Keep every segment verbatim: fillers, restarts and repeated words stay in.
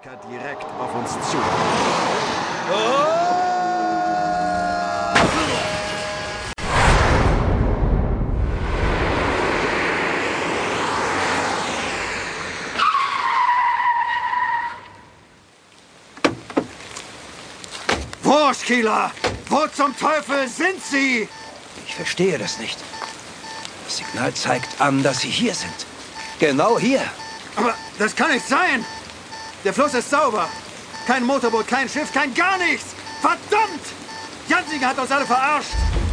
Geschwindigkeit direkt auf uns zu. Wo, Skila? Wo zum Teufel sind Sie? Ich verstehe das nicht. Das Signal zeigt an, dass Sie hier sind. Genau hier. Aber das kann nicht sein! Der Fluss ist sauber. Kein Motorboot, kein Schiff, kein gar nichts! Verdammt! Jansinger hat uns alle verarscht!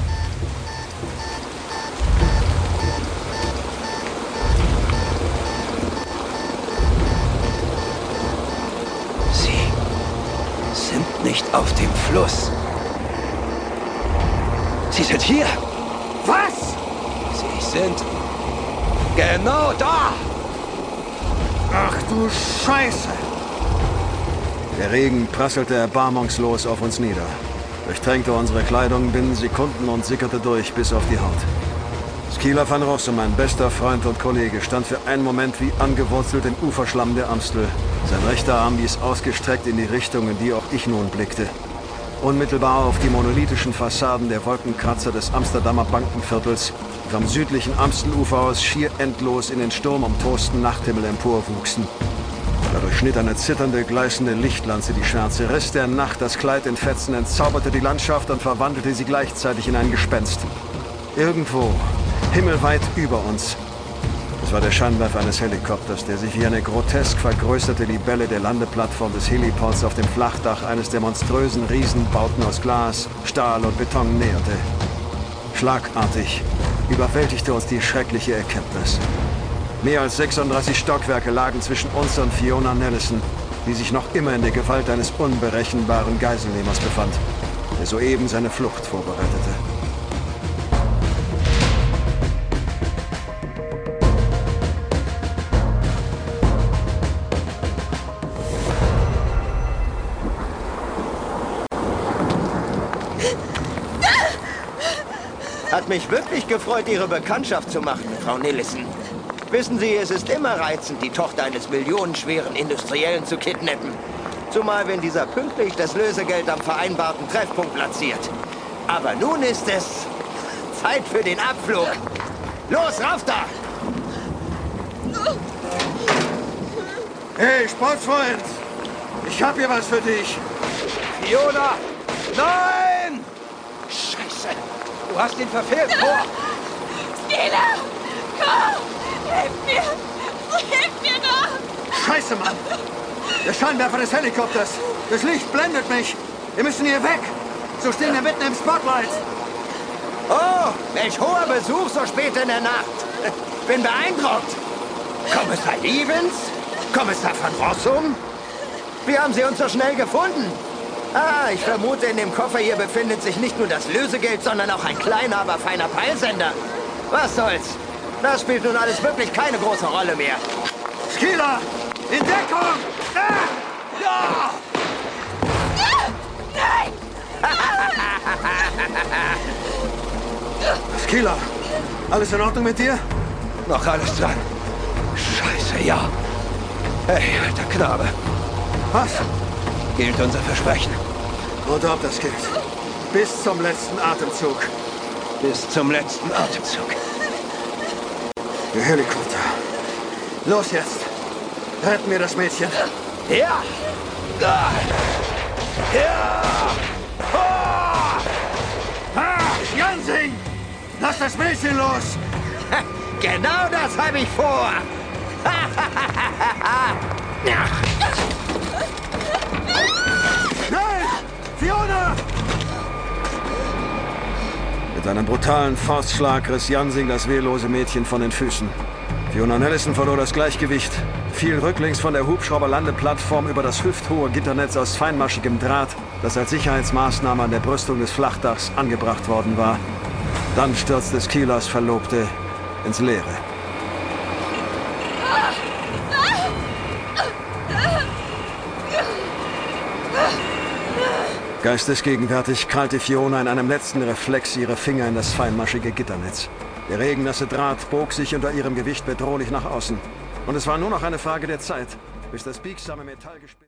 Sie sind nicht auf dem Fluss. Sie sind hier. Was? Sie sind genau da. Ach du Scheiße! Der Regen prasselte erbarmungslos auf uns nieder, durchtränkte unsere Kleidung binnen Sekunden und sickerte durch bis auf die Haut. Skila van Rossum, mein bester Freund und Kollege, stand für einen Moment wie angewurzelt im Uferschlamm der Amstel. Sein rechter Arm wies ausgestreckt in die Richtung, in die auch ich nun blickte. Unmittelbar auf die monolithischen Fassaden der Wolkenkratzer des Amsterdamer Bankenviertels, die vom südlichen Amstelufer aus schier endlos in den sturmumtosten Nachthimmel emporwuchsen. Dadurch schnitt eine zitternde, gleißende Lichtlanze die Schwärze, riss der Nacht das Kleid in Fetzen, entzauberte die Landschaft und verwandelte sie gleichzeitig in ein Gespenst. Irgendwo, himmelweit über uns. Es war der Scheinwerfer eines Helikopters, der sich wie eine grotesk vergrößerte Libelle der Landeplattform des Heliports auf dem Flachdach eines der monströsen Riesenbauten aus Glas, Stahl und Beton näherte. Schlagartig überwältigte uns die schreckliche Erkenntnis. Mehr als sechsunddreißig Stockwerke lagen zwischen uns und Fiona Nellison, die sich noch immer in der Gewalt eines unberechenbaren Geiselnehmers befand, der soeben seine Flucht vorbereitete. Hat mich wirklich gefreut, Ihre Bekanntschaft zu machen, Frau Nellison. Wissen Sie, es ist immer reizend, die Tochter eines millionenschweren Industriellen zu kidnappen. Zumal, wenn dieser pünktlich das Lösegeld am vereinbarten Treffpunkt platziert. Aber nun ist es Zeit für den Abflug. Los, rauf da! Hey, Sportfreund! Ich hab hier was für dich! Fiona! Nein! Scheiße! Du hast ihn verfehlt, Vor! Skila! Komm! Hilf mir! Hilf mir doch! Scheiße, Mann! Der Scheinwerfer des Helikopters! Das Licht blendet mich! Wir müssen hier weg! So stehen wir mitten im Spotlight! Oh, welch hoher Besuch so spät in der Nacht! Bin beeindruckt! Kommissar Stevens? Kommissar van Rossum? Wie haben Sie uns so schnell gefunden? Ah, ich vermute, in dem Koffer hier befindet sich nicht nur das Lösegeld, sondern auch ein kleiner, aber feiner Peilsender. Was soll's? Das spielt nun alles wirklich keine große Rolle mehr. Skila! In Deckung! Ah! Ja! Nein! Skila! Alles in Ordnung mit dir? Noch alles dran. Scheiße, ja. Hey, alter Knabe. Was? Gilt unser Versprechen. Oder ob das gilt. Bis zum letzten Atemzug. Bis zum letzten Atemzug. Der Helikopter. Los jetzt. Retten wir das Mädchen. Ja! Da! Ja! Ah! Jansing! Lass das Mädchen los! Genau das habe ich vor! Ja. Schnell! Fiona! Mit einem brutalen Faustschlag riss Jansing das wehrlose Mädchen von den Füßen. Fiona Nellison verlor das Gleichgewicht, fiel rücklings von der Hubschrauberlandeplattform über das hüfthohe Gitternetz aus feinmaschigem Draht, das als Sicherheitsmaßnahme an der Brüstung des Flachdachs angebracht worden war. Dann stürzte Skilas Verlobte ins Leere. Geistesgegenwärtig krallte Fiona in einem letzten Reflex ihre Finger in das feinmaschige Gitternetz. Der regennasse Draht bog sich unter ihrem Gewicht bedrohlich nach außen. Und es war nur noch eine Frage der Zeit, bis das biegsame Metall